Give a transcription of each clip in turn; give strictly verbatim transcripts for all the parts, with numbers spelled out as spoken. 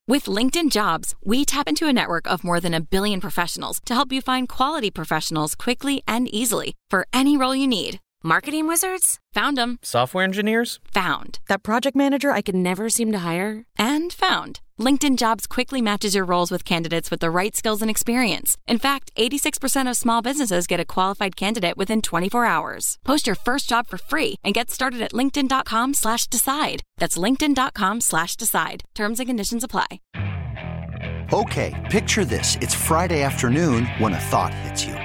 With LinkedIn Jobs, we tap into a network of more than a billion professionals to help you find quality professionals quickly and easily for any role you need. Marketing wizards? Found them. Software engineers? Found. That project manager I could never seem to hire? And found. LinkedIn Jobs quickly matches your roles with candidates with the right skills and experience. In fact, eighty-six percent of small businesses get a qualified candidate within twenty-four hours. Post your first job for free and get started at linkedin.com slash decide. That's linkedin.com slash decide. Terms and conditions apply. Okay, picture this. It's Friday afternoon when a thought hits you.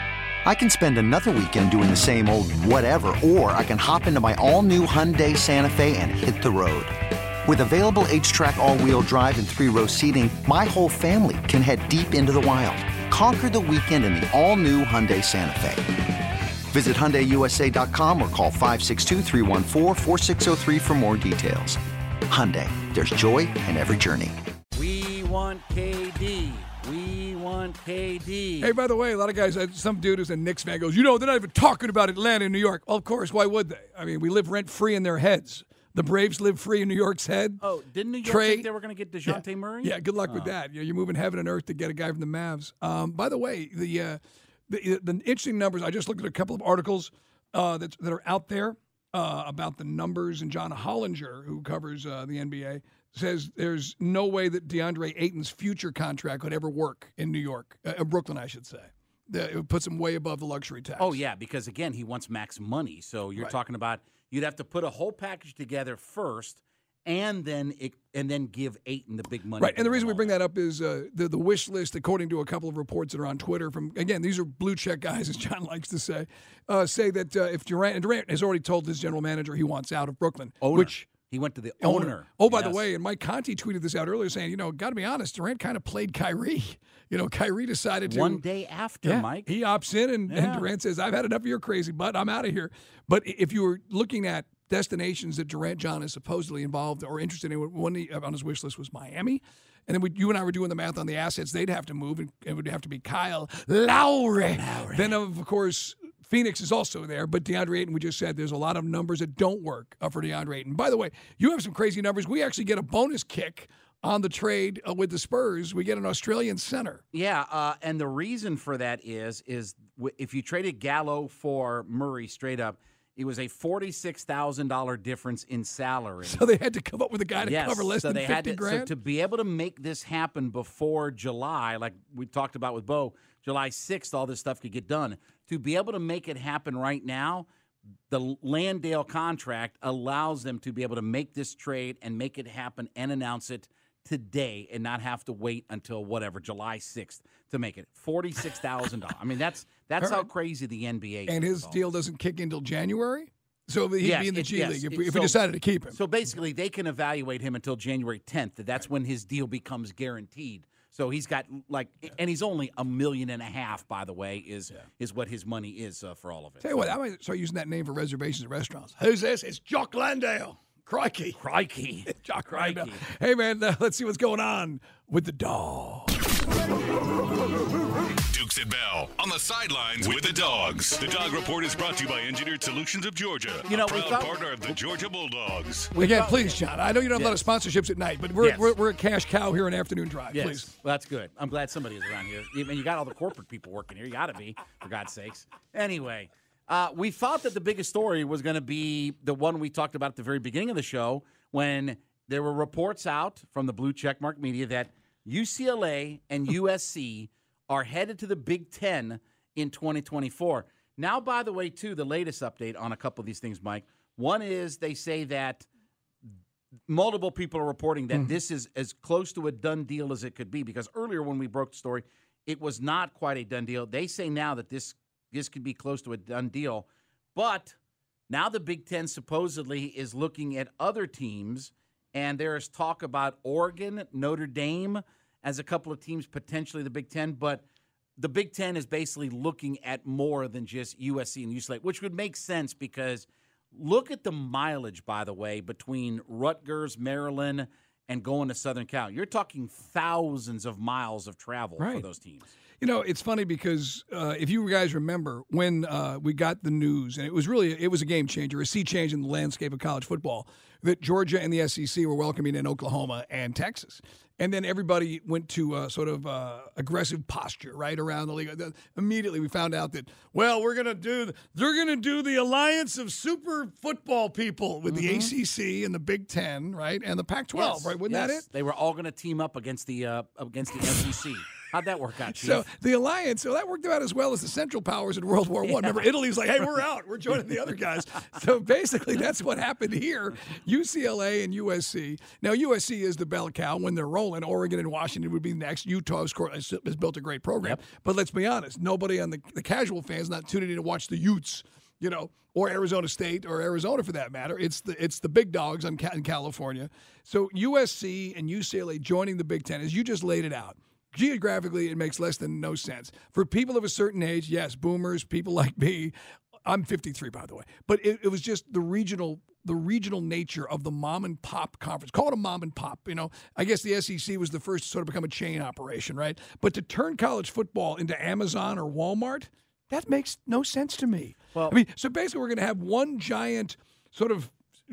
I can spend another weekend doing the same old whatever, or I can hop into my all-new Hyundai Santa Fe and hit the road. With available H-Track all-wheel drive and three-row seating, my whole family can head deep into the wild. Conquer the weekend in the all-new Hyundai Santa Fe. Visit Hyundai U S A dot com or call five six two, three one four, four six zero three for more details. Hyundai, there's joy in every journey. We want K D. We want K D. Hey, by the way, a lot of guys, some dude who's a Knicks fan goes, you know, they're not even talking about Atlanta and New York. Well, of course, why would they? I mean, we live rent-free in their heads. The Braves live free in New York's head. Oh, didn't New York Trey, think they were going to get DeJounte yeah, Murray? Yeah, good luck oh. with that. You're moving heaven and earth to get a guy from the Mavs. Um, by the way, the, uh, the the interesting numbers, I just looked at a couple of articles uh, that, that are out there uh, about the numbers, and John Hollinger, who covers uh, the N B A, says there's no way that DeAndre Ayton's future contract could ever work in New York, uh, Brooklyn, I should say. It puts him way above the luxury tax. Oh, yeah, because, again, he wants max money. So you're right. talking about you'd have to put a whole package together first and then it, and then give Ayton the big money. Right, and the reason we bring that up is uh, the, the wish list, according to a couple of reports that are on Twitter from, again, these are blue-check guys, as John likes to say, uh, say that uh, if Durant, and Durant has already told his general manager he wants out of Brooklyn. Owner. Which He went to the owner. owner. Oh, by yes. the way, and Mike Conti tweeted this out earlier saying, you know, got to be honest, Durant kind of played Kyrie. You know, Kyrie decided to. One day after, yeah, Mike. He opts in, and, yeah. and Durant says, I've had enough of your crazy butt. I'm out of here. But if you were looking at destinations that Durant John is supposedly involved or interested in, one on his wish list was Miami. And then we, you and I were doing the math on the assets they'd have to move, and it would have to be Kyle Lowry. Lowry. Then, of course, Phoenix is also there, but DeAndre Ayton, we just said there's a lot of numbers that don't work uh, for DeAndre Ayton. By the way, you have some crazy numbers. We actually get a bonus kick on the trade uh, with the Spurs. We get an Australian center. Yeah, uh, and the reason for that is, is w- if you traded Gallo for Murray straight up, it was a forty-six thousand dollars difference in salary. So they had to come up with a guy to yes, cover less so than they fifty had to, grand? So to be able to make this happen before July, like we talked about with Bo, July sixth, all this stuff could get done. To be able to make it happen right now, the Landale contract allows them to be able to make this trade and make it happen and announce it today and not have to wait until whatever, July sixth to make it. forty-six thousand dollars. I mean, that's that's how crazy the N B A is. And his involved. deal doesn't kick in until January? So he'd Yes, be in the it- G yes, League if, it- we, if so- we decided to keep him. So basically, they can evaluate him until January tenth. That's when his deal becomes guaranteed. So he's got like, and he's only a million and a half, by the way, is yeah. is what his money is uh, for all of it. Tell you what, I might start using that name for reservations at restaurants. Who's this? It's Jock Landale. Crikey. Crikey. Jock Crikey. Landale. Hey, man, uh, let's see what's going on with the dog. Dukes and Bell on the sidelines with the dogs. The Dog Report is brought to you by Engineered Solutions of Georgia, You know, a we proud thought- partner of the Georgia Bulldogs. Again, please, John. I know you don't have a lot of sponsorships at night, but we're, Yes. we're, we're a cash cow here in Afternoon Drive. Yes. Please. Well, that's good. I'm glad somebody is around here. You, you got all the corporate people working here. You got to be, for God's sakes. Anyway, uh, we thought that the biggest story was going to be the one we talked about at the very beginning of the show when there were reports out from the blue checkmark media that U C L A and U S C are headed to the Big Ten in twenty twenty-four. Now, by the way, too, the latest update on a couple of these things, Mike. One is they say that multiple people are reporting that mm. this is as close to a done deal as it could be, because earlier when we broke the story, it was not quite a done deal. They say now that this this could be close to a done deal, but now the Big Ten supposedly is looking at other teams, and there is talk about Oregon, Notre Dame as a couple of teams, potentially the Big Ten, but the Big Ten is basically looking at more than just U S C and U C L A, which would make sense because look at the mileage, by the way, between Rutgers, Maryland, and going to Southern Cal. You're talking thousands of miles of travel right. for those teams. You know, it's funny because uh, if you guys remember when uh, we got the news, and it was really, it was a game changer, a sea change in the landscape of college football, that Georgia and the S E C were welcoming in Oklahoma and Texas. And then everybody went to uh, sort of uh, aggressive posture, right, around the league. The, immediately we found out that, well, we're going to do, they're going to do the alliance of super football people with mm-hmm. the A C C and the Big Ten, right, and the Pac twelve, yes. right? Wasn't yes. that it? They were all going to team up against the uh, against the S E C. How'd that work out, Chief? So the alliance, so that worked out as well as the Central Powers in World War One. Yeah. Remember, Italy's like, hey, we're out. We're joining the other guys. So basically, that's what happened here. U C L A and U S C. Now, U S C is the bell cow when they're rolling. Oregon and Washington would be next. Utah has, has built a great program. Yep. But let's be honest, nobody on the, the casual fans not tuning in to watch the Utes, you know, or Arizona State or Arizona for that matter. It's the it's the big dogs in California. So U S C and U C L A joining the Big Ten, as you just laid it out. Geographically, it makes less than no sense. For people of a certain age, yes, boomers, people like me, I'm fifty-three, by the way, but it, it was just the regional the regional nature of the mom and pop conference. Call it a mom and pop, you know. I guess the S E C was the first to sort of become a chain operation, right? But to turn college football into Amazon or Walmart, that makes no sense to me. Well, I mean, so basically we're going to have one giant sort of,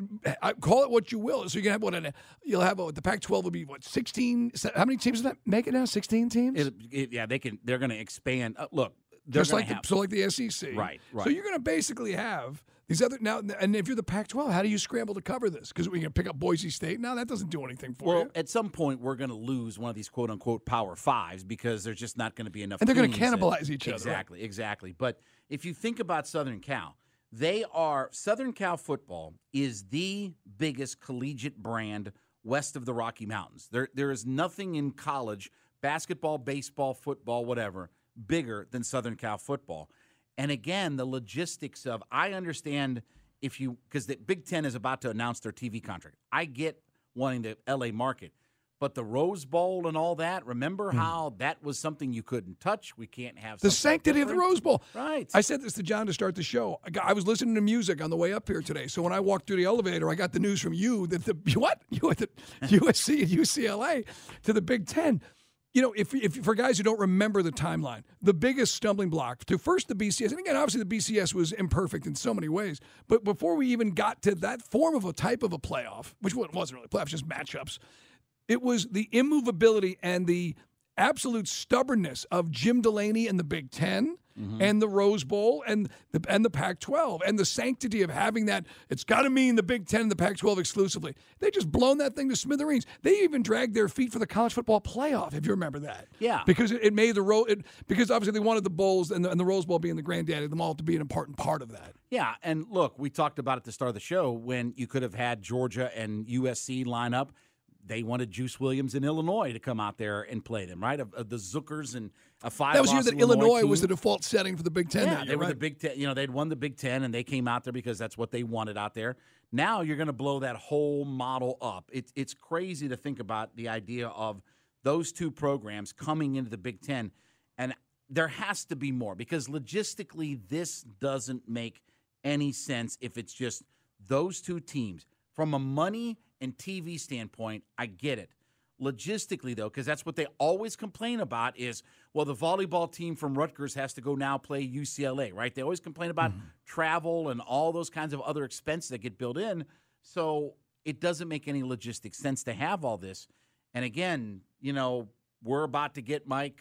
I call it what you will. So you can have what an, you'll have what the Pac twelve will be what sixteen. How many teams does that make it now? Sixteen teams. It, it, yeah, they can. They're going to expand. Uh, look, they're just like have, the, so like the S E C, right? Right. So you're going to basically have these other now. And if you're the Pac twelve, how do you scramble to cover this? Because we can pick up Boise State. Now that doesn't do anything for well, you. Well, at some point we're going to lose one of these quote unquote Power Fives because there's just not going to be enough. And they're going to teams cannibalize that, each other. Exactly. Right? Exactly. But if you think about Southern Cal. They are Southern Cal football is the biggest collegiate brand west of the Rocky Mountains. There, there is nothing in college, basketball, baseball, football, whatever, bigger than Southern Cal football. And again, the logistics of I understand if you because the Big Ten is about to announce their T V contract. I get wanting the L A market. But the Rose Bowl and all that, remember mm. how that was something you couldn't touch? We can't have the sanctity different. of the Rose Bowl. Right. I said this to John to start the show. I, got, I was listening to music on the way up here today. So when I walked through the elevator, I got the news from you that the what? You at the U S C and U C L A to the Big Ten. You know, if, if for guys who don't remember the timeline, the biggest stumbling block to first the B C S, and again, obviously the B C S was imperfect in so many ways, but before we even got to that form of a type of a playoff, which wasn't really playoffs, just matchups, it was the immovability and the absolute stubbornness of Jim Delaney and the Big Ten mm-hmm. and the Rose Bowl and the and the Pac twelve and the sanctity of having that. It's got to mean the Big Ten and the Pac twelve exclusively. They just blown that thing to smithereens. They even dragged their feet for the college football playoff, if you remember that. Yeah. Because it, it made the ro- it, because obviously they wanted the bowls and the, and the Rose Bowl being the granddaddy of them all to be an important part of that. Yeah, and look, we talked about at the start of the show when you could have had Georgia and U S C line up. They wanted Juice Williams in Illinois to come out there and play them, right? Of, of the Zookers and a five. That was the year that Illinois, Illinois was the default setting for the Big Ten. Yeah, that year, they were right? the Big Ten. You know, they'd won the Big Ten, and they came out there because that's what they wanted out there. Now you're going to blow that whole model up. It's it's crazy to think about the idea of those two programs coming into the Big Ten, and there has to be more because logistically this doesn't make any sense if it's just those two teams. From a money and T V standpoint, I get it. Logistically, though, because that's what they always complain about is, well, the volleyball team from Rutgers has to go now play U C L A, right? They always complain about mm-hmm. travel and all those kinds of other expenses that get built in. So it doesn't make any logistic sense to have all this. And again, you know, we're about to get Mike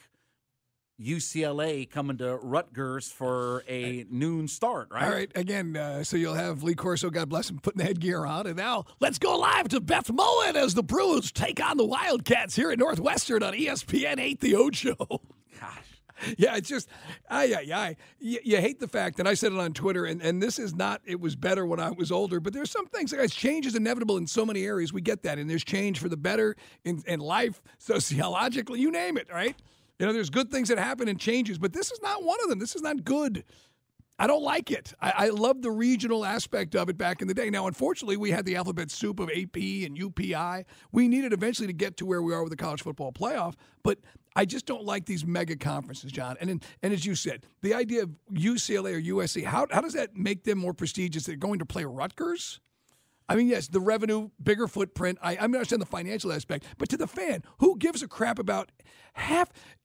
U C L A coming to Rutgers for a noon start, right? All right. Again, uh, so you'll have Lee Corso, God bless him, putting the headgear on. And now let's go live to Beth Mullen as the Bruins take on the Wildcats here at Northwestern on E S P N eight, The Ocho. Gosh. Yeah, it's just, ay, ay, ay. You, you hate the fact, and I said it on Twitter, and, and this is not, it was better when I was older, but there's some things, guys, change is inevitable in so many areas. We get that, and there's change for the better in, in life, sociologically, you name it, right? You know, there's good things that happen and changes, but this is not one of them. This is not good. I don't like it. I, I love the regional aspect of it back in the day. Now, unfortunately, we had the alphabet soup of A P and U P I. We needed eventually to get to where we are with the college football playoff, but I just don't like these mega conferences, John. And and as you said, the idea of U C L A or U S C, how how does that make them more prestigious? They're going to play Rutgers? I mean, yes, the revenue, bigger footprint. I, I understand the financial aspect, but to the fan, who gives a crap about half?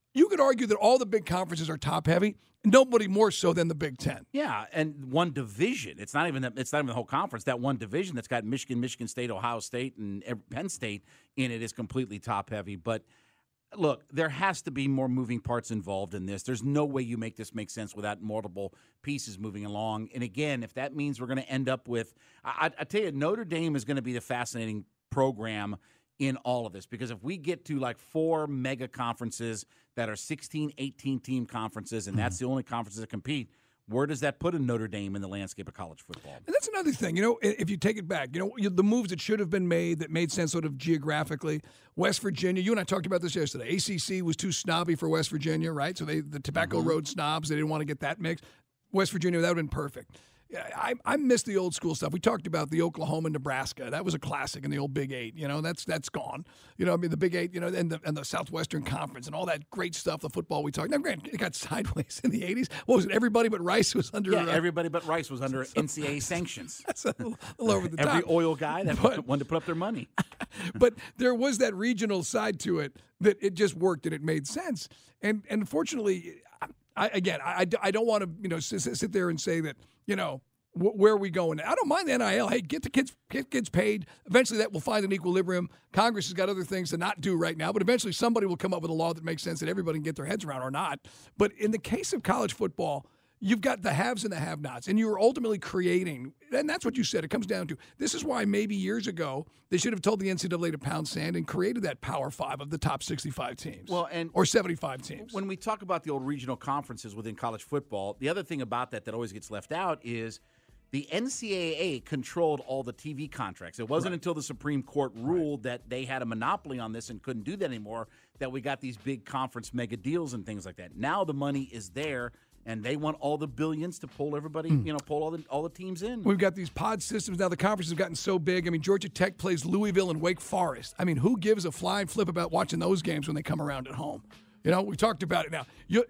you could argue that all the big conferences are top-heavy, nobody more so than the Big Ten. Yeah, and one division. It's not even the, it's not even the whole conference. That one division that's got Michigan, Michigan State, Ohio State, and Penn State in it is completely top-heavy. But look, there has to be more moving parts involved in this. There's no way you make this make sense without multiple pieces moving along. And again, if that means we're going to end up with, I, I tell you, Notre Dame is going to be the fascinating program in all of this, because if we get to like four mega conferences that are sixteen, eighteen team conferences, and mm-hmm. that's the only conferences that compete, where does that put a Notre Dame in the landscape of college football? And that's another thing, you know, if you take it back, you know, the moves that should have been made that made sense sort of geographically. West Virginia, you and I talked about this yesterday. A C C was too snobby for West Virginia, right? So they the Tobacco mm-hmm. Road snobs, they didn't want to get that mix. West Virginia, that would have been perfect. I, I miss the old school stuff. We talked about the Oklahoma, Nebraska. That was a classic in the old Big Eight. You know, that's that's gone. You know, I mean, the Big Eight, you know, and the and the Southwestern Conference and all that great stuff, the football we talked. Now, granted, it got sideways in the eighties. What was it? Everybody but Rice was under. Yeah, uh, everybody but Rice was under N C double A sanctions. That's a little, a little over the Every top. Every oil guy that but, wanted to put up their money. But there was that regional side to it that it just worked and it made sense. And and unfortunately, I, again, I, I don't want to you know sit, sit there and say that you know. Where are we going? I don't mind the N I L. Hey, get the kids, get kids paid. Eventually, that will find an equilibrium. Congress has got other things to not do right now, but eventually somebody will come up with a law that makes sense that everybody can get their heads around or not. But in the case of college football, you've got the haves and the have-nots, and you're ultimately creating, and that's what you said. It comes down to, this is why maybe years ago they should have told the N C double A to pound sand and created that Power Five of the top sixty-five teams, well, and or seventy-five teams. When we talk about the old regional conferences within college football, the other thing about that that always gets left out is the N C double A controlled all the T V contracts. It wasn't right. until the Supreme Court ruled right. that they had a monopoly on this and couldn't do that anymore that we got these big conference mega deals and things like that. Now the money is there, and they want all the billions to pull everybody, mm. you know, pull all the all the teams in. We've got these pod systems now. The conferences have gotten so big. I mean, Georgia Tech plays Louisville and Wake Forest. I mean, who gives a flying flip about watching those games when they come around at home? You know, we talked about it now. You.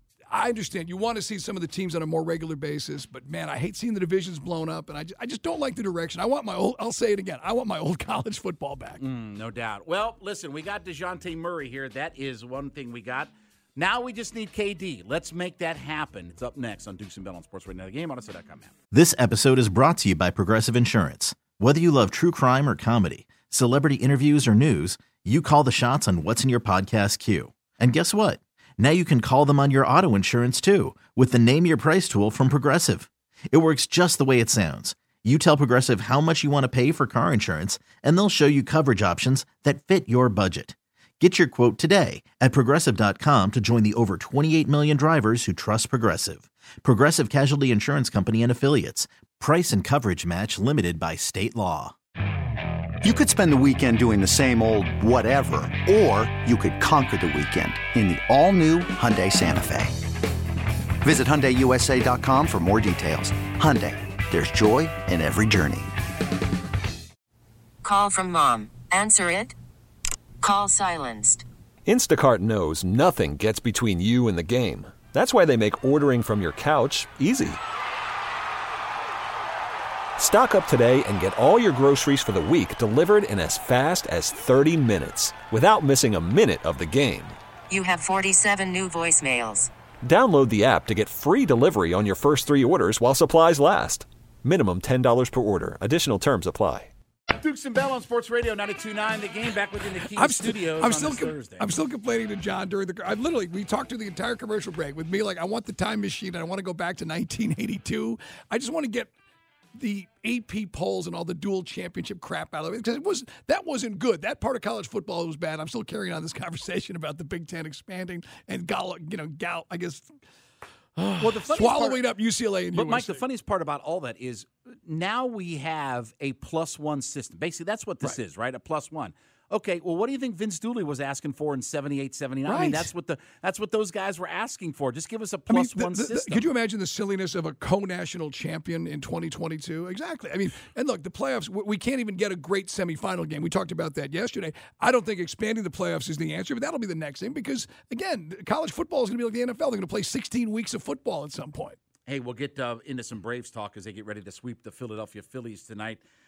I understand you want to see some of the teams on a more regular basis, but, man, I hate seeing the divisions blown up, and I just, I just don't like the direction. I want my old – I'll say it again. I want my old college football back. Mm, no doubt. Well, listen, we got DeJounte Murray here. That is one thing we got. Now we just need K D. Let's make that happen. It's up next on Dukes and Bell on Sports Radio. The Game on Odyssey dot com. This episode is brought to you by Progressive Insurance. Whether you love true crime or comedy, celebrity interviews or news, you call the shots on what's in your podcast queue. And guess what? Now you can call them on your auto insurance, too, with the Name Your Price tool from Progressive. It works just the way it sounds. You tell Progressive how much you want to pay for car insurance, and they'll show you coverage options that fit your budget. Get your quote today at Progressive dot com to join the over twenty-eight million drivers who trust Progressive. Progressive Casualty Insurance Company and Affiliates. Price and coverage match limited by state law. You could spend the weekend doing the same old whatever, or you could conquer the weekend in the all-new Hyundai Santa Fe. Visit Hyundai U S A dot com for more details. Hyundai, there's joy in every journey. Call from mom. Answer it. Call silenced. Instacart knows nothing gets between you and the game. That's why they make ordering from your couch easy. Stock up today and get all your groceries for the week delivered in as fast as thirty minutes without missing a minute of the game. You have forty-seven new voicemails. Download the app to get free delivery on your first three orders while supplies last. Minimum ten dollars per order. Additional terms apply. Dukes and Bell on Sports Radio ninety-two point nine. The Game back within the Key I'm Studios st- I'm on still this com- Thursday. I'm still complaining to John during the. I literally we talked through the entire commercial break with me like I want the time machine and I want to go back to nineteen eighty-two. I just want to get the A P polls and all the dual championship crap out of it because it was that wasn't good. That part of college football was bad. I'm still carrying on this conversation about the Big Ten expanding and Gal, you know, Gal. I guess. Well, the swallowing part, up U C L A and but U S C. Mike, the funniest part about all that is now we have a plus one system. Basically, that's what this right. is, right? A plus one. Okay, well, what do you think Vince Dooley was asking for in seventy-eight, seventy-nine? Right. I mean, that's what the that's what those guys were asking for. Just give us a plus I mean, the, one the, the, system. Could you imagine the silliness of a co-national champion in twenty twenty-two? Exactly. I mean, and look, the playoffs, we can't even get a great semifinal game. We talked about that yesterday. I don't think expanding the playoffs is the answer, but that'll be the next thing because, again, college football is going to be like the N F L. They're going to play sixteen weeks of football at some point. Hey, we'll get uh, into some Braves talk as they get ready to sweep the Philadelphia Phillies tonight.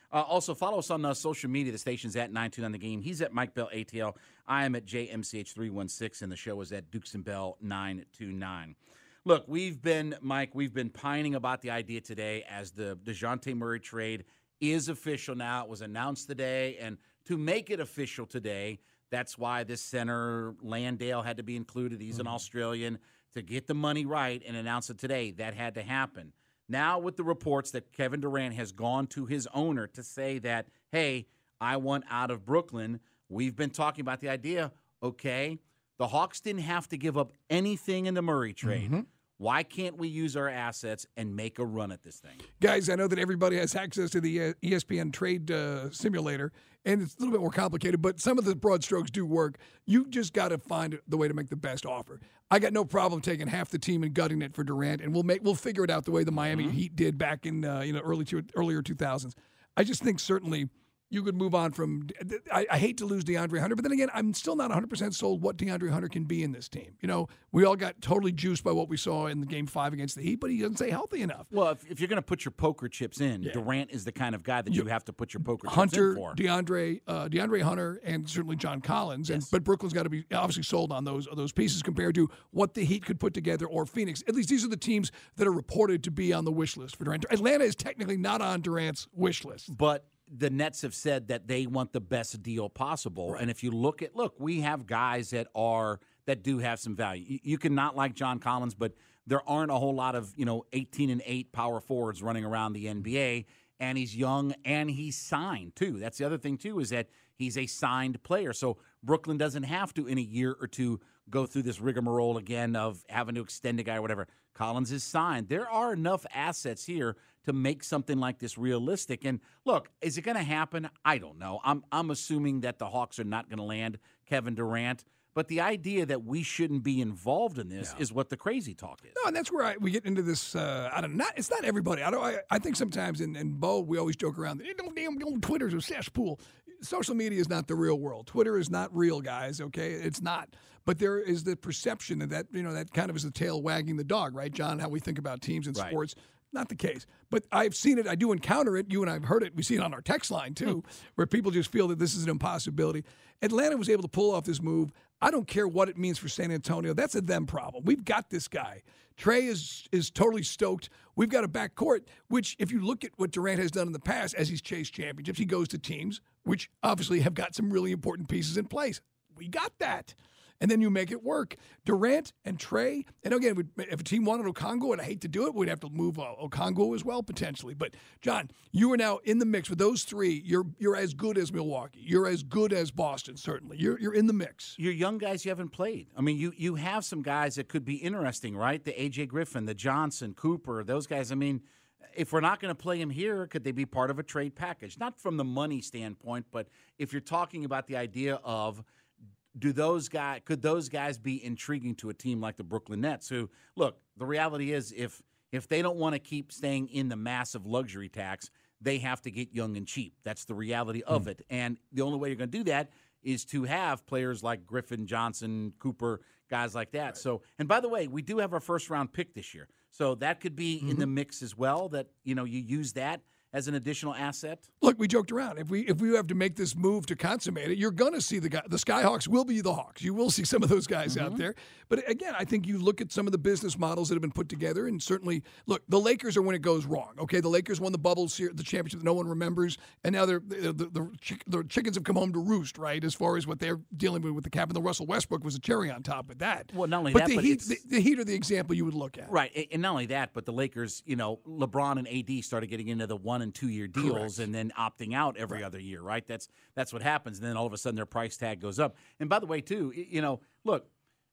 Uh, also, follow us on uh, social media. The station's at nine two nine The Game. He's at Mike Bell A T L. I am at J M C H three one six, and the show is at Dukes and Bell nine two nine. Look, we've been, Mike, we've been pining about the idea today as the DeJounte Murray trade is official now. It was announced today, and to make it official today, that's why this center, Landale, had to be included. He's an Australian. To get the money right and announce it today, that had to happen. Now with the reports that Kevin Durant has gone to his owner to say that, hey, I want out of Brooklyn, we've been talking about the idea, okay, the Hawks didn't have to give up anything in the Murray trade. Mm-hmm. Why can't we use our assets and make a run at this thing? Guys, I know that everybody has access to the uh, E S P N trade uh, simulator, and it's a little bit more complicated, but some of the broad strokes do work. You just got to find the way to make the best offer. I got no problem taking half the team and gutting it for Durant, and we'll make we'll figure it out the way the Miami mm-hmm. Heat did back in uh, you know early to, earlier two thousands. I just think certainly you could move on from – I, I hate to lose DeAndre Hunter, but then again, I'm still not one hundred percent sold what DeAndre Hunter can be in this team. You know, we all got totally juiced by what we saw in the Game five against the Heat, but he doesn't stay healthy enough. Well, if, if you're going to put your poker chips in, yeah. Durant is the kind of guy that you, you have to put your poker Hunter, chips in for. DeAndre, uh, DeAndre Hunter, and certainly John Collins. Yes. And, but Brooklyn's got to be obviously sold on those, those pieces compared to what the Heat could put together or Phoenix. At least these are the teams that are reported to be on the wish list for Durant. Atlanta is technically not on Durant's wish list. But the Nets have said that they want the best deal possible. Right. And if you look at, look, we have guys that are, that do have some value. You, you can not like John Collins, but there aren't a whole lot of, you know, eighteen and eight power forwards running around the N B A. And he's young and he's signed too. That's the other thing too, is that he's a signed player. So Brooklyn doesn't have to in a year or two go through this rigmarole again of having to extend a guy or whatever. Collins is signed. There are enough assets here to make something like this realistic. And look, is it going to happen? I don't know. I'm I'm assuming that the Hawks are not going to land Kevin Durant. But the idea that we shouldn't be involved in this yeah. is what the crazy talk is. No, and that's where I, we get into this. Uh, I don't know. It's not everybody. I don't. I, I think sometimes in, in Bo, we always joke around. Don't damn don't Twitter's a cesspool. Social media is not the real world. Twitter is not real, guys. Okay, it's not. But there is the perception that that you know that kind of is the tail wagging the dog, right, John? How we think about teams and right. sports. Not the case. But I've seen it. I do encounter it. You and I have heard it. We see it on our text line, too, where people just feel that this is an impossibility. Atlanta was able to pull off this move. I don't care what it means for San Antonio. That's a them problem. We've got this guy. Trey is is totally stoked. We've got a backcourt, which if you look at what Durant has done in the past as he's chased championships, he goes to teams which obviously have got some really important pieces in place. We got that. And then you make it work. Durant and Trey, and again, if a team wanted Okongwu, and I hate to do it, we'd have to move uh, Okongwu as well, potentially. But, John, you are now in the mix with those three. You're you're as good as Milwaukee. You're as good as Boston, certainly. You're you're in the mix. You're young guys you haven't played. I mean, you, you have some guys that could be interesting, right? The A J Griffin, the Johnson, Cooper, those guys. I mean, if we're not going to play them here, could they be part of a trade package? Not from the money standpoint, but if you're talking about the idea of – Do those guys could those guys be intriguing to a team like the Brooklyn Nets? Who, look, the reality is if if they don't want to keep staying in the massive luxury tax, they have to get young and cheap. That's the reality of mm. it. And the only way you're going to do that is to have players like Griffin, Johnson, Cooper, guys like that. Right. So, and by the way, we do have our first round pick this year, so that could be mm-hmm. in the mix as well. That you know you use that as an additional asset? Look, we joked around. If we if we have to make this move to consummate it, you're going to see the guy, the Skyhawks will be the Hawks. You will see some of those guys mm-hmm. out there. But again, I think you look at some of the business models that have been put together, and certainly, look, the Lakers are when it goes wrong. Okay, the Lakers won the bubble, the championship that no one remembers, and now they're, the, the, the, the chickens have come home to roost, right, as far as what they're dealing with with the cap. And the Russell Westbrook was a cherry on top of that. Well, not only but that, the but Heat, the, the Heat are the example you would look at. Right, and not only that, but the Lakers, you know, LeBron and A D started getting into the one- and two-year deals. Correct. And then opting out every right. other year, right? That's that's what happens. And then all of a sudden their price tag goes up. And by the way, too, you know, look,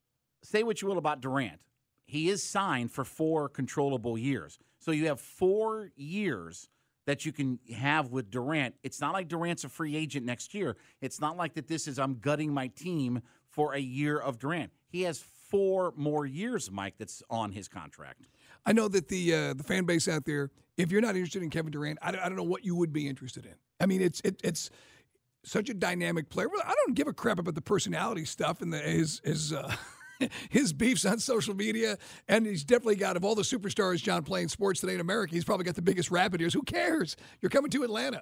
say what you will about Durant. He is signed for four controllable years. So you have four years that you can have with Durant. It's not like Durant's a free agent next year. It's not like that this is I'm gutting my team for a year of Durant. He has four more years, Mike, that's on his contract. I know that the uh, the fan base out there, if you're not interested in Kevin Durant, I don't, I don't know what you would be interested in. I mean, it's it, it's such a dynamic player. Well, I don't give a crap about the personality stuff and the, his his uh, his beefs on social media. And he's definitely got, of all the superstars, John, playing sports today in America, he's probably got the biggest rabbit ears. Who cares? You're coming to Atlanta.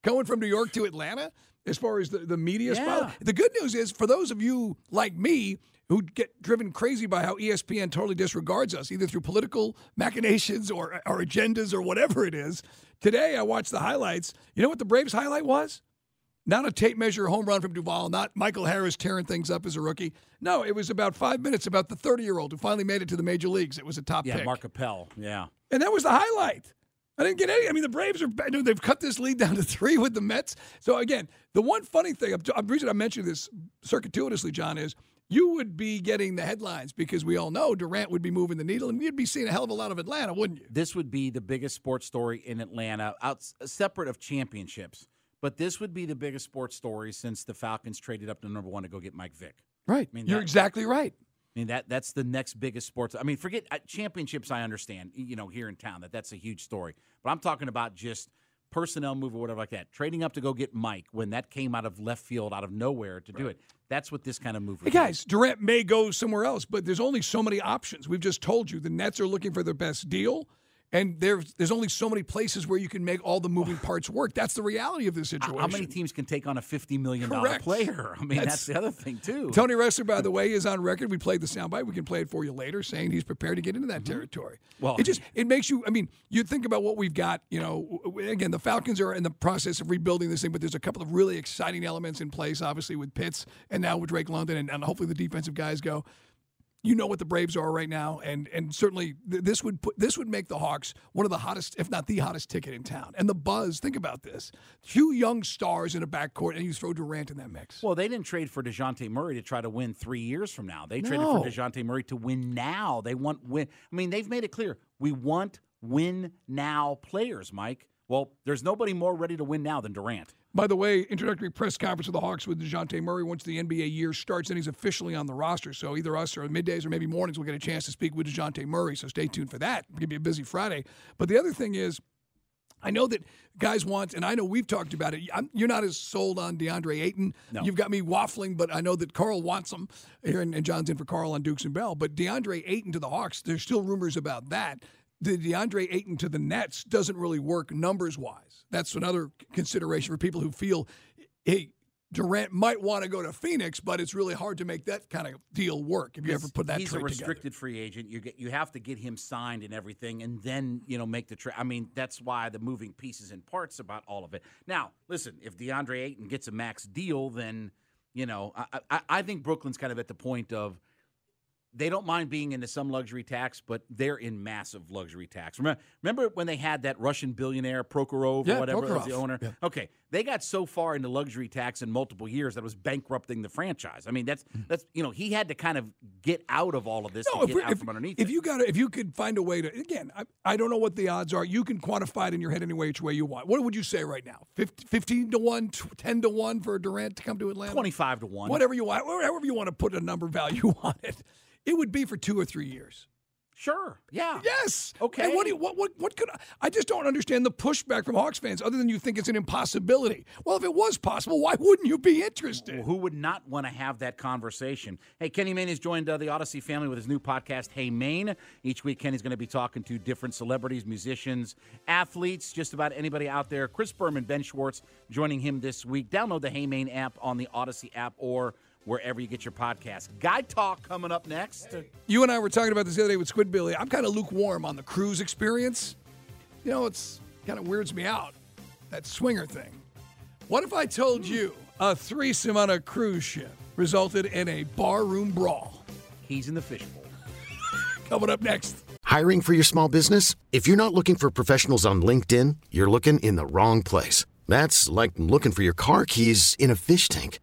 going from New York to Atlanta as far as the, the media Yeah. spotlight. The good news is, for those of you like me who get driven crazy by how E S P N totally disregards us, either through political machinations or, or agendas or whatever it is, today I watched the highlights. You know what the Braves highlight was? Not a tape measure home run from Duvall, not Michael Harris tearing things up as a rookie. No, it was about five minutes about the thirty-year-old who finally made it to the major leagues. It was a top Yeah, pick. Mark Appel. Yeah. And that was the highlight. I didn't get any. I mean, the Braves are, they've cut this lead down to three with the Mets. So, again, the one funny thing, the reason I mentioned this circuitously, John, is you would be getting the headlines because we all know Durant would be moving the needle, and you'd be seeing a hell of a lot of Atlanta, wouldn't you? This would be the biggest sports story in Atlanta, out, separate of championships. But this would be the biggest sports story since the Falcons traded up to number one to go get Mike Vick. Right. I mean, You're that- exactly right. I mean, that that's the next biggest sports. I mean, forget uh, championships, I understand, you know, here in town, that that's a huge story. But I'm talking about just personnel move or whatever like that. Trading up to go get Mike when that came out of left field, out of nowhere to do it. That's what this kind of move Hey, would be. guys, Durant may go somewhere else, but there's only so many options. We've just told you the Nets are looking for their best deal, and there's there's only so many places where you can make all the moving parts work. That's the reality of this situation. How many teams can take on a fifty million dollars Correct. player? I mean, That's- that's, the other thing, too. Tony Ressler, by the way, is on record. We played the soundbite. We can play it for you later, saying he's prepared to get into that territory. Well, it just it makes you. I mean, you think about what we've got. You know, w- again, the Falcons are in the process of rebuilding this thing, but there's a couple of really exciting elements in place. Obviously, with Pitts and now with Drake London, and, and hopefully the defensive guys go. You know what the Braves are right now, and and certainly th- this would put this would make the Hawks one of the hottest, if not the hottest ticket in town. And the buzz, think about this: two young stars in a backcourt, and you throw Durant in that mix. Well, they didn't trade for DeJounte Murray to try to win three years from now. They traded No. for DeJounte Murray to win now. They want win. I mean, they've made it clear. We want win now players, Mike. Well, there's nobody more ready to win now than Durant. By the way, introductory press conference of the Hawks with DeJounte Murray once the N B A year starts, and he's officially on the roster. So either us or middays or maybe mornings will get a chance to speak with DeJounte Murray. So stay tuned for that. It's going to be a busy Friday. But the other thing is, I know that guys want, and I know we've talked about it. I'm, you're not as sold on DeAndre Ayton. No. You've got me waffling, but I know that Carl wants him here, and, and John's in for Carl on Dukes and Bell. But DeAndre Ayton to the Hawks, there's still rumors about that. The DeAndre Ayton to the Nets doesn't really work numbers-wise. That's another consideration for people who feel, hey, Durant might want to go to Phoenix, but it's really hard to make that kind of deal work if you ever put that He's a trade restricted free agent. You get you have to get him signed and everything, and then you know make the trade. I mean, that's why the moving pieces and parts about all of it. Now, listen, if DeAndre Ayton gets a max deal, then you know I, I, I think Brooklyn's kind of at the point of. They don't mind being into some luxury tax, but they're in massive luxury tax. Remember, remember when they had that Russian billionaire Prokhorov Yeah, or whatever was Prokhorov. the owner? Yeah. Okay, they got so far into luxury tax in multiple years that it was bankrupting the franchise. I mean, that's that's you know he had to kind of get out of all of this No, to if, get we- out if, from underneath if it. you got if you could find a way to again, I, I don't know what the odds are. You can quantify it in your head any way, which way you want. What would you say right now? fifty, fifteen to one, ten to one for Durant to come to Atlanta? twenty-five to one. Whatever you want, however you want to put a number value on it. It would be for two or three years. Sure. Yeah. Yes. Okay. And what do you, what what what could I, I just don't understand the pushback from Hawks fans other than you think it's an impossibility. Well, if it was possible, why wouldn't you be interested? Who would not want to have that conversation? Hey, Kenny Mayne has joined uh, the Odyssey family with his new podcast, Hey Mayne. Each week, Kenny's going to be talking to different celebrities, musicians, athletes, just about anybody out there. Chris Berman, Ben Schwartz joining him this week. Download the Hey Mayne app on the Odyssey app or wherever you get your podcast. Guy Talk coming up next. You and I were talking about this the other day with Squid Billy. I'm kind of lukewarm on the cruise experience. You know, it's kind of weirds me out, that swinger thing. What if I told you a threesome on a cruise ship resulted in a barroom brawl? He's in the fishbowl. Coming up next. Hiring for your small business? If you're not looking for professionals on LinkedIn, you're looking in the wrong place. That's like looking for your car keys in a fish tank.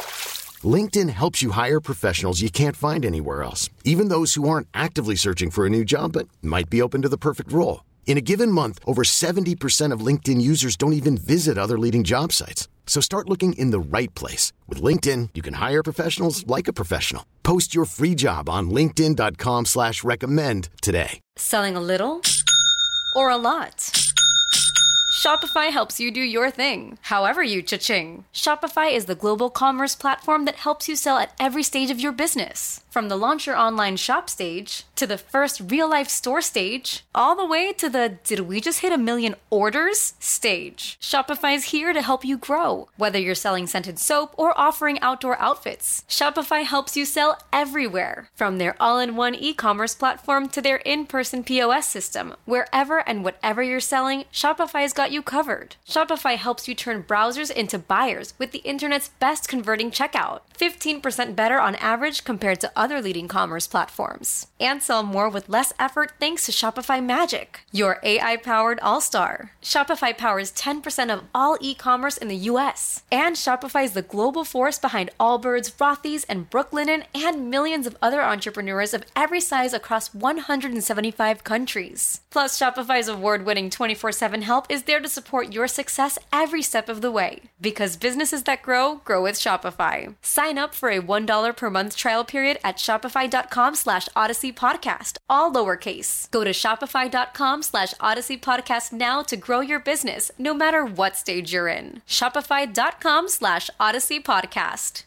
LinkedIn helps you hire professionals you can't find anywhere else, even those who aren't actively searching for a new job but might be open to the perfect role. In a given month, over seventy percent of LinkedIn users don't even visit other leading job sites. So start looking in the right place. With LinkedIn, you can hire professionals like a professional. Post your free job on linkedin dot com slash recommend today. Selling a little or a lot? Shopify helps you do your thing, however you cha-ching. Shopify is the global commerce platform that helps you sell at every stage of your business. From the launch your online shop stage, to the first real-life store stage, all the way to the did we just hit a million orders stage. Shopify's here to help you grow. Whether you're selling scented soap or offering outdoor outfits, Shopify helps you sell everywhere. From their all-in-one e-commerce platform to their in-person P O S system, wherever and whatever you're selling, Shopify's got you covered. Shopify helps you turn browsers into buyers with the internet's best converting checkout. fifteen percent better on average compared to other leading commerce platforms. And sell more with less effort thanks to Shopify Magic, your A I-powered all-star. Shopify powers ten percent of all e-commerce in the U S. And Shopify is the global force behind Allbirds, Rothy's, and Brooklinen, and millions of other entrepreneurs of every size across one hundred seventy-five countries. Plus, Shopify's award-winning twenty-four seven help is there to support your success every step of the way. Because businesses that grow, grow with Shopify. Sign up for a one dollar per month trial period at shopify.com slash Odyssey Podcast, all lowercase. Go to shopify.com slash Odyssey Podcast now to grow your business, no matter what stage you're in. Shopify.com slash Odyssey Podcast.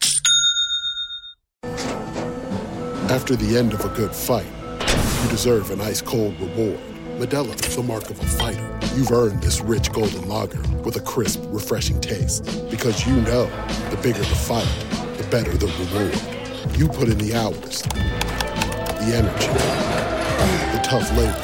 After the end of a good fight, you deserve an ice-cold reward. Modelo is the mark of a fighter. You've earned this rich golden lager with a crisp, refreshing taste. Because you know, the bigger the fight, the better the reward. You put in the hours, the energy, the tough labor.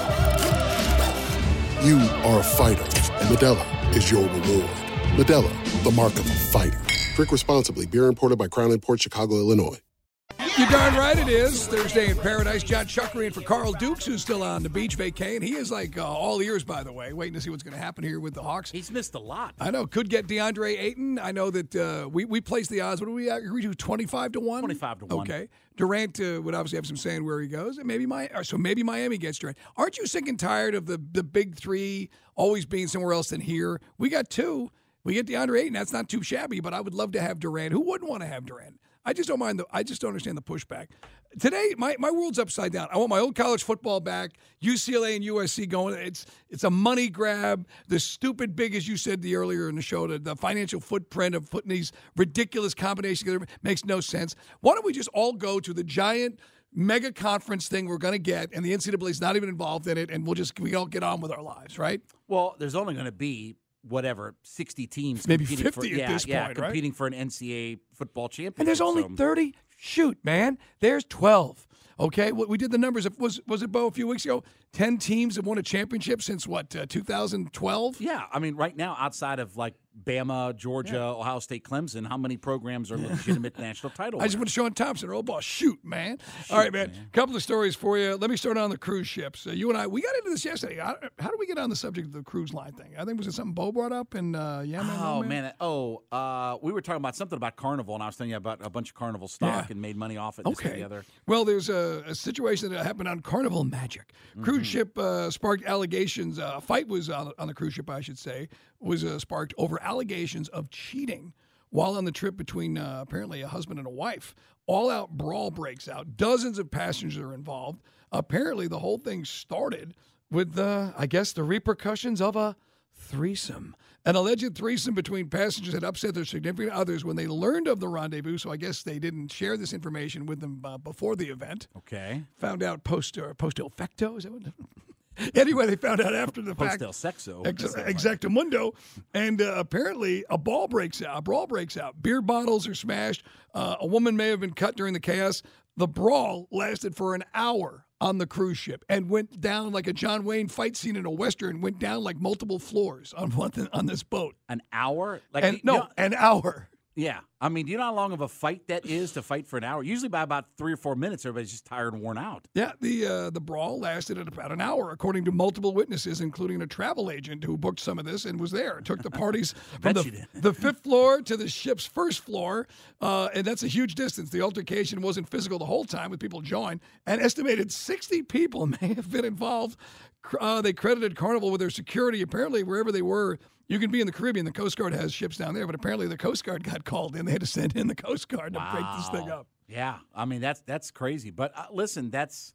You are a fighter, and Modelo is your reward. Modelo, the mark of a fighter. Drink responsibly. Beer imported by Crown Imports, Chicago, Illinois. You're darn right it is. Thursday in Paradise. John Chuckery in for Carl Dukes, who's still on the beach vacay. And he is like uh, all ears, by the way, waiting to see what's going to happen here with the Hawks. He's missed a lot. I know. Could get DeAndre Ayton. I know that uh, we, we placed the odds. What do we agree to? twenty-five to one? twenty-five to one. Okay. Durant uh, would obviously have some say in where he goes. And maybe my, so maybe Miami gets Durant. Aren't you sick and tired of the, the big three always being somewhere else than here? We got two. We get DeAndre Ayton. That's not too shabby, but I would love to have Durant. Who wouldn't want to have Durant? I just don't mind the. I just don't understand the pushback. Today, my, my world's upside down. I want my old college football back. U C L A and U S C going. It's it's a money grab. The stupid big, as you said the earlier in the show, the, the financial footprint of putting these ridiculous combinations together makes no sense. Why don't we just all go to the giant mega conference thing we're going to get, and the N C double A is not even involved in it, and we'll just we all get on with our lives, right? Well, there's only going to be whatever, sixty teams. Maybe competing fifty for, at yeah, this yeah, point, right? competing for an N C double A football championship. And there's only so. thirty. Shoot, man. There's twelve. Okay, we did the numbers. Was was it, Bo, a few weeks ago? Ten teams have won a championship since, what, uh, two thousand twelve? Yeah, I mean, right now, outside of, like, Bama, Georgia, yeah. Ohio State, Clemson, how many programs are legitimate national title I just want to Sean Thompson, our old boss. Shoot, man. Shoot, All right, man. A couple of stories for you. Let me start on the cruise ships. Uh, you and I, we got into this yesterday. How, how do we get on the subject of the cruise line thing? I think was it something Bo brought up in uh, Yemen? Oh, man. man. Oh, uh, we were talking about something about Carnival, and I was telling you about a bunch of Carnival stock Yeah. and made money off it. Okay. This and the other. Well, there's a, a situation that happened on Carnival Magic. Cruise Mm-hmm. ship uh, sparked allegations. A uh, fight was on, on the cruise ship, I should say, was uh, sparked over allegations of cheating while on the trip between uh, apparently a husband and a wife. All-out brawl breaks out. Dozens of passengers are involved. Apparently, the whole thing started with, uh, I guess, the repercussions of a threesome. An alleged threesome between passengers had upset their significant others when they learned of the rendezvous, so I guess they didn't share this information with them uh, before the event. Okay. Found out post, uh, post el facto, is that what? Anyway, they found out after the Post fact. el sexo. Ex- exactamundo. And uh, apparently a ball breaks out. A brawl breaks out. Beer bottles are smashed. Uh, a woman may have been cut during the chaos. The brawl lasted for an hour on the cruise ship and went down like a John Wayne fight scene in a Western, went down like multiple floors on one th- on this boat. An hour? Like And you no, know- an hour. Yeah. I mean, do you know how long of a fight that is to fight for an hour? Usually by about three or four minutes, everybody's just tired and worn out. Yeah, the uh, the brawl lasted at about an hour, according to multiple witnesses, including a travel agent who booked some of this and was there. It took the parties from Bet you the, did. the fifth floor to the ship's first floor, uh, and that's a huge distance. The altercation wasn't physical the whole time, with people joined. An estimated sixty people may have been involved. Uh, they credited Carnival with their security. Apparently, wherever they were, you can be in the Caribbean. The Coast Guard has ships down there, but apparently the Coast Guard got called in. They had to send in the Coast Guard to Wow. break this thing up. Yeah. I mean, that's that's crazy. But uh, listen, that's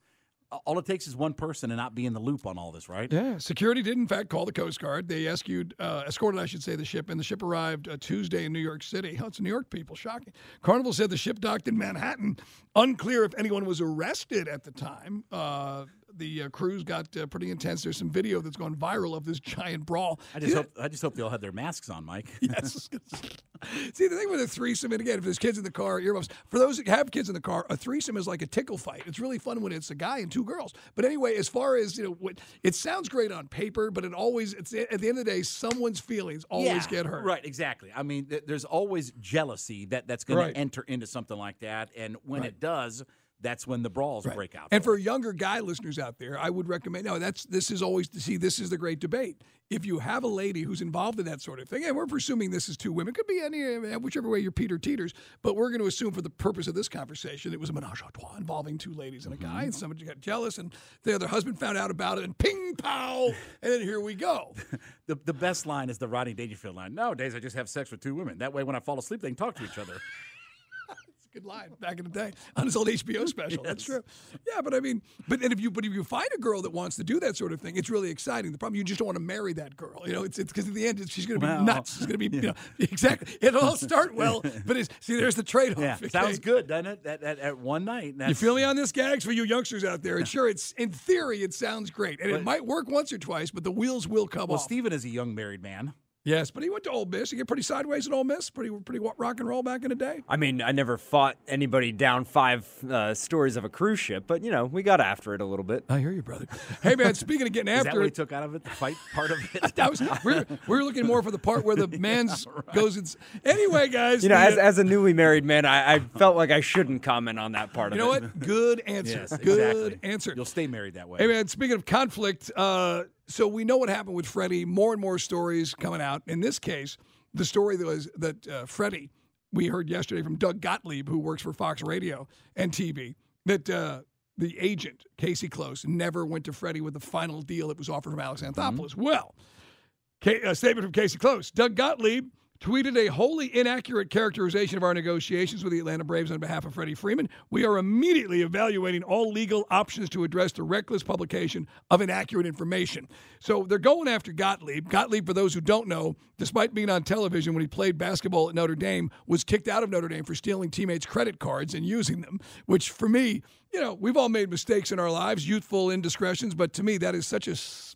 all it takes is one person to not be in the loop on all this, right? Yeah. Security did, in fact, call the Coast Guard. They escorted, uh, escorted, I should say, the ship, and the ship arrived uh, Tuesday in New York City. Oh, it's New York people. Shocking. Carnival said the ship docked in Manhattan. Unclear if anyone was arrested at the time. Uh, the uh, cruise got uh, pretty intense. There's some video that's gone viral of this giant brawl. I just, hope, I just hope they all had their masks on, Mike. Yes. See, the thing with a threesome, and again, if there's kids in the car, earmuffs. For those that have kids in the car, a threesome is like a tickle fight. It's really fun when it's a guy and two girls. But anyway, as far as, you know, what, it sounds great on paper, but it always, it's at the end of the day, someone's feelings always yeah, get hurt. Right, exactly. I mean, th- there's always jealousy that, that's going Right. to enter into something like that. And when Right. it does, that's when the brawls Right. break out. And for younger guy listeners out there, I would recommend, no, that's, this is always, see, this is the great debate. If you have a lady who's involved in that sort of thing, and we're presuming this is two women, could be any, whichever way you're Peter Teeters, but we're going to assume for the purpose of this conversation, it was a menage a trois involving two ladies and a guy, and somebody got jealous, and the other husband found out about it, and ping, pow, and then here we go. the, the best line is the Rodney Dangerfield line. Nowadays, I just have sex with two women. That way, when I fall asleep, they can talk to each other. Good line back in the day on his old H B O special. Yes. That's true. Yeah, but I mean, but and if you but if you find a girl that wants to do that sort of thing, it's really exciting. The problem you just don't want to marry that girl. You know, it's it's because at the end it's, she's going to be Well, nuts. She's going to be yeah. you know exactly. It'll all start well, but it's, see, there's the trade off. Yeah, okay? sounds good, doesn't it? At, at, at one night. You feel me on this, Gags? For you youngsters out there, and sure, it's in theory it sounds great, and But- it might work once or twice, but the wheels will come Well, off. Stephen is a young married man. Yes, but he went to Ole Miss. He get pretty sideways at Ole Miss. Pretty pretty wa- rock and roll back in the day. I mean, I never fought anybody down five uh, stories of a cruise ship, but, you know, we got after it a little bit. I hear you, brother. Hey, man, speaking of getting Is that after what he it. took out of it? The fight part of it? That was, we're, we're looking more for the part where the man's right. goes in. Anyway, guys. You know, the, as, as a newly married man, I, I felt like I shouldn't comment on that part you of know it. You know what? Good answer. Yes, Good exactly. answer. You'll stay married that way. Hey, man, speaking of conflict, uh, so we know what happened with Freddie. More and more stories coming out. In this case, the story that was that uh, Freddie, we heard yesterday from Doug Gottlieb, who works for Fox Radio and T V, that uh, the agent, Casey Close, never went to Freddie with the final deal that was offered from Alex Anthopoulos. Mm-hmm. Well, K- a statement from Casey Close. Doug Gottlieb tweeted a wholly inaccurate characterization of our negotiations with the Atlanta Braves on behalf of Freddie Freeman. We are immediately evaluating all legal options to address the reckless publication of inaccurate information. So they're going after Gottlieb. Gottlieb, for those who don't know, despite being on television when he played basketball at Notre Dame, was kicked out of Notre Dame for stealing teammates' credit cards and using them, which for me, you know, we've all made mistakes in our lives, youthful indiscretions, but to me that is such a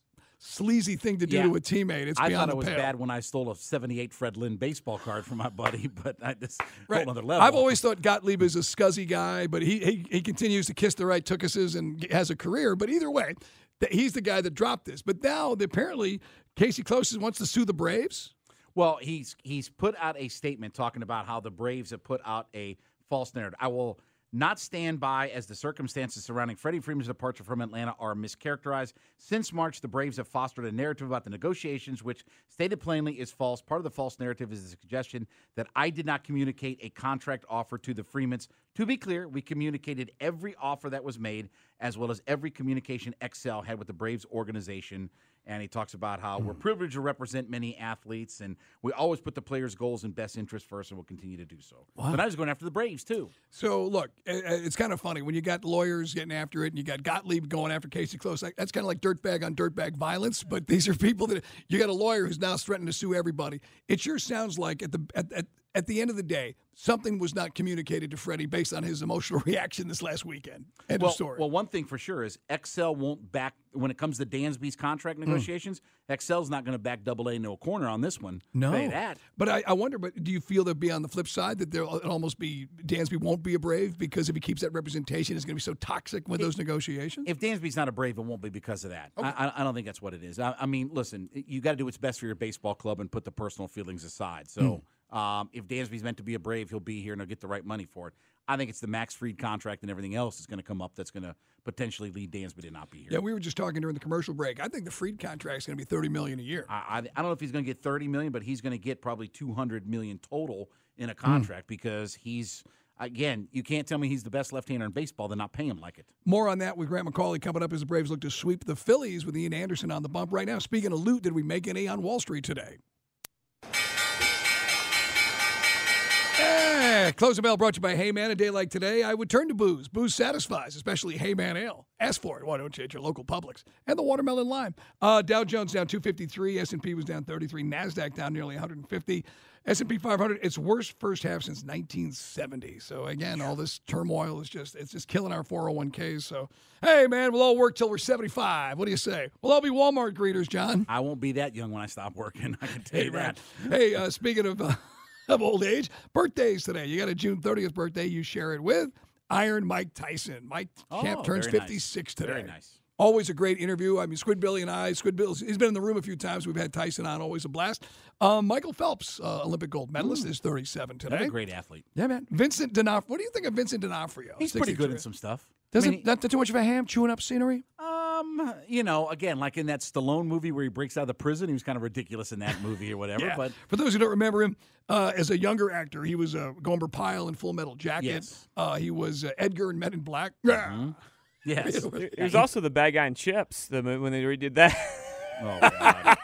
sleazy thing to do yeah. to a teammate. It's I beyond thought it was pale. bad when I stole a seventy-eight Fred Lynn baseball card from my buddy, but I just right. whole other level. I've always thought Gottlieb is a scuzzy guy, but he, he he continues to kiss the right tookuses and has a career. But either way, he's the guy that dropped this. But now apparently Casey Close wants to sue the Braves. Well, he's he's put out a statement talking about how the Braves have put out a false narrative. I will not stand by as the circumstances surrounding Freddie Freeman's departure from Atlanta are mischaracterized. Since March, the Braves have fostered a narrative about the negotiations, which stated plainly is false. Part of the false narrative is the suggestion that I did not communicate a contract offer to the Freemans. To be clear, we communicated every offer that was made, as well as every communication X L had with the Braves organization. And he talks about how we're privileged to represent many athletes, and we always put the players' goals and best interests first, and we'll continue to do so. Wow. But I was going after the Braves, too. So, look, it's kind of funny when you got lawyers getting after it and you got Gottlieb going after Casey Close. That's kind of like dirtbag on dirtbag violence, but these are people that – you got a lawyer who's now threatening to sue everybody. It sure sounds like at the at, at, at the end of the day, something was not communicated to Freddie based on his emotional reaction this last weekend. End well, of story. Well, one thing for sure is X L won't back – when it comes to Dansby's contract negotiations, mm. X L's not going to back Double A into a corner on this one. No. Say that. But I, I wonder, but do you feel there'll be on the flip side that there'll almost be – Dansby won't be a Brave because if he keeps that representation, it's going to be so toxic with it, those negotiations? If Dansby's not a Brave, it won't be because of that. Okay. I, I don't think that's what it is. I, I mean, listen, you got to do what's best for your baseball club and put the personal feelings aside. So – mm. Um, if Dansby's meant to be a Brave, he'll be here and he'll get the right money for it. I think it's the Max Fried contract and everything else that's going to come up that's going to potentially lead Dansby to not be here. Yeah, we were just talking during the commercial break. I think the Fried contract is going to be thirty million dollars a year. I, I, I don't know if he's going to get thirty million dollars, but he's going to get probably two hundred million dollars total in a contract mm. because he's – again, you can't tell me he's the best left-hander in baseball, then not pay him like it. More on that with Grant McCauley coming up as the Braves look to sweep the Phillies with Ian Anderson on the bump right now. Speaking of loot, did we make any on Wall Street today? Eh, Close the Bell brought to you by Hey Man. A day like today, I would turn to booze. Booze satisfies, especially Hey Man Ale. Ask for it. Why don't you at your local Publix? And the watermelon lime. Uh, Dow Jones down two fifty-three. S and P was down thirty-three. NASDAQ down nearly one hundred fifty. S and P five hundred, its worst first half since nineteen seventy. So, again, all this turmoil is just, it's just killing our four oh one k's. So, hey, man, we'll all work till we're seventy-five. What do you say? We'll all be Walmart greeters, John. I won't be that young when I stop working. I can tell you Hey, that. Hey, uh, speaking of... Uh, of old age. Birthdays today. You got a June thirtieth birthday. You share it with Iron Mike Tyson. Mike Oh, Champ turns very fifty-six nice. today. Very nice. Always a great interview. I mean, Squid Billy and I, Squid Bill, he's been in the room a few times. We've had Tyson on. Always a blast. Um, Michael Phelps, uh, Olympic gold medalist, is thirty-seven today. Another great athlete. Yeah, man. Vincent D'Onofrio. What do you think of Vincent D'Onofrio? He's pretty good sixty-three. at some stuff. Doesn't I mean, he- not too much of a ham chewing up scenery? Um, you know, again, like in that Stallone movie where he breaks out of the prison, he was kind of ridiculous in that movie or whatever. Yeah. But For those who don't remember him, uh, as a younger actor, he was uh, Gomer Pyle in Full Metal Jacket. Yes. Uh, he was uh, Edgar in Men in Black. Mm-hmm. yes, He was also the bad guy in Chips the mo- when they redid that. Oh God.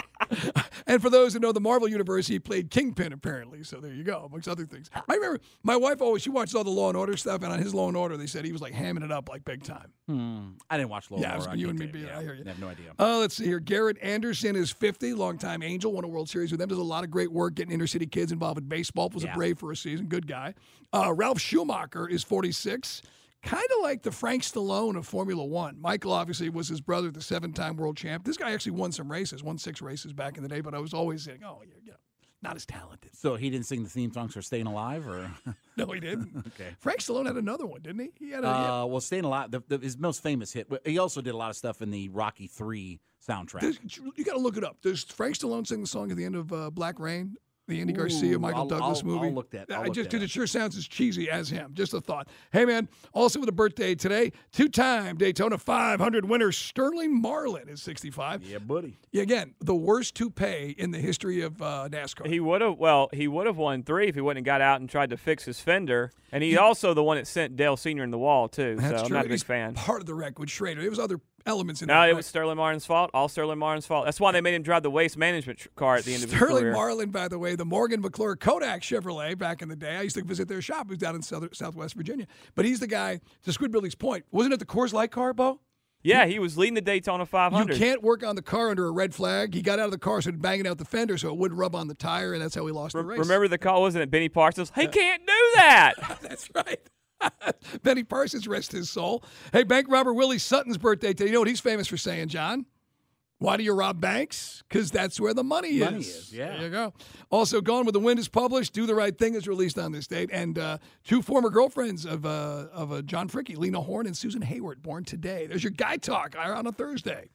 And for those who know the Marvel Universe, he played Kingpin, apparently. So there you go, amongst other things. I remember my wife always, she watched all the Law and Order stuff, and on his Law and Order, they said he was like hamming it up like big time. Hmm. I didn't watch Law Yeah, and it was Order. you I and me can't being- tell I hear you. I have no idea. Uh, let's see here. Garrett Anderson is fifty, longtime Angel, won a World Series with them. Does a lot of great work getting inner city kids involved in baseball. Was Yeah. a Brave for a season. Good guy. Uh, Ralph Schumacher is forty-six. Kind of like the Frank Stallone of Formula One. Michael obviously was his brother, the seven-time world champ. This guy actually won some races, won six races back in the day, but I was always saying, oh, you're, you know, not as talented. So he didn't sing the theme songs for Staying Alive, or No, he didn't. okay. Frank Stallone had another one, didn't he? He had a Uh, well, Staying Alive, the, the, his most famous hit. He also did a lot of stuff in the Rocky three soundtrack. There's- you got to look it up. Does Frank Stallone sing the song at the end of uh, Black Rain? The Andy Garcia, Ooh, Michael I'll- Douglas I'll- movie. I'll look that- I'll I look just that because up. it sure sounds as cheesy as him. Just a thought. Hey man, also with a birthday today, two-time Daytona five hundred winner Sterling Marlin is sixty-five. Yeah, buddy. Yeah, again, the worst toupee in the history of uh, NASCAR. He would have well, he would have won three if he wouldn't have got out and tried to fix his fender. And he's also the one that sent Dale Senior in the wall too. That's so true. I'm not a big He's fan. Part of the wreck with Schrader. There was other elements in No, that. it wreck. was Sterling Marlin's fault. All Sterling Marlin's fault. That's why they made him drive the waste management tr- car at the end of his Sterling career. Marlin, by the way, the Morgan McClure Kodak Chevrolet back in the day. I used to visit their shop. It was down in southern, Southwest Virginia. But he's the guy, to Squid Billy's point, wasn't it the Coors Light car, Bo? Yeah, he was leading the Daytona five You hundred. can't work on the car under a red flag. He got out of the car, started banging out the fender so it wouldn't rub on the tire, and that's how he lost Re- the race. remember the call, wasn't it? Benny Parsons. He can't do that. That's right. Benny Parsons, rest his soul. Hey, bank robber Willie Sutton's birthday today. You know what he's famous for saying, John? Why do you rob banks? Because that's where the money, Money is. is, yeah. There you go. Also, Gone with the Wind is published. Do the Right Thing is released on this date. And uh, two former girlfriends of uh, of uh, John Fricke, Lena Horne and Susan Hayward, born today. There's your guy talk on a Thursday.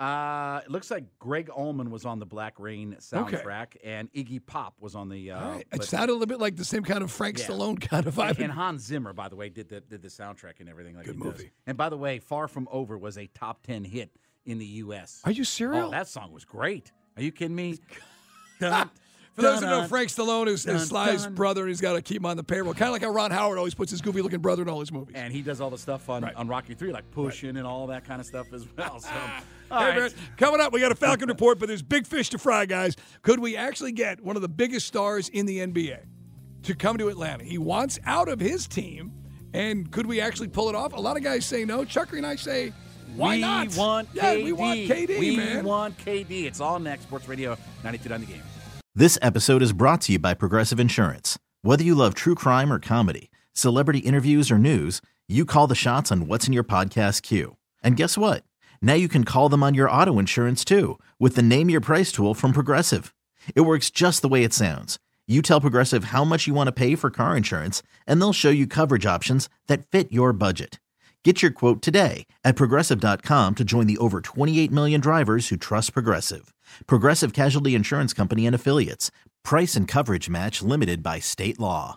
Uh, it looks like Greg Allman was on the Black Rain soundtrack, and Iggy Pop was on the. Uh, All right. It but- sounded a little bit like the same kind of Frank Yeah. Stallone kind of vibe. And Hans Zimmer, by the way, did the did the soundtrack and everything. Like Good he does. movie. And by the way, Far From Over was a top ten hit in the U S. Are you serious? Oh, that song was great. Are you kidding me? Dun, For those who know, dun, Frank Stallone is, dun, is Sly's dun. brother, and he's got to keep him on the payroll. Kind of like how Ron Howard always puts his goofy-looking brother in all his movies. And he does all the stuff on, Right. on Rocky three, like pushing and all that kind of stuff as well. So, all Hey, right. Barrett, coming up, we got a Falcon report, but there's big fish to fry, guys. Could we actually get one of the biggest stars in the N B A to come to Atlanta? He wants out of his team, and could we actually pull it off? A lot of guys say no. Chuckery and I say, why we not? want yeah, K D. we want K D, we man. want K D. It's all next. Sports Radio ninety-two on the Game. This episode is brought to you by Progressive Insurance. Whether you love true crime or comedy, celebrity interviews or news, you call the shots on what's in your podcast queue. And guess what? Now you can call them on your auto insurance too with the Name Your Price tool from Progressive. It works just the way it sounds. You tell Progressive how much you want to pay for car insurance, and they'll show you coverage options that fit your budget. Get your quote today at Progressive dot com to join the over twenty-eight million drivers who trust Progressive. Progressive Casualty Insurance Company and Affiliates. Price and coverage match limited by state law.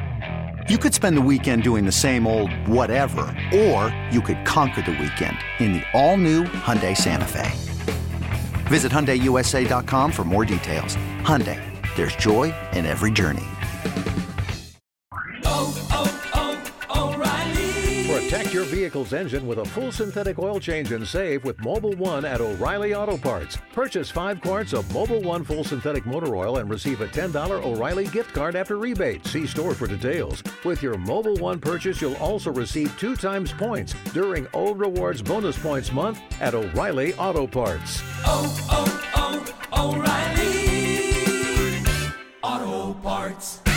You could spend the weekend doing the same old whatever, or you could conquer the weekend in the all-new Hyundai Santa Fe. Visit Hyundai U S A dot com for more details. Hyundai, there's joy in every journey. Protect your vehicle vehicle's engine with a full synthetic oil change and save with Mobil one at O'Reilly Auto Parts. Purchase five quarts of Mobil one full synthetic motor oil and receive a ten dollars O'Reilly gift card after rebate. See store for details. With your Mobil one purchase, you'll also receive two times points during O Rewards Bonus Points Month at O'Reilly Auto Parts. Oh, oh, oh, O'Reilly Auto Parts.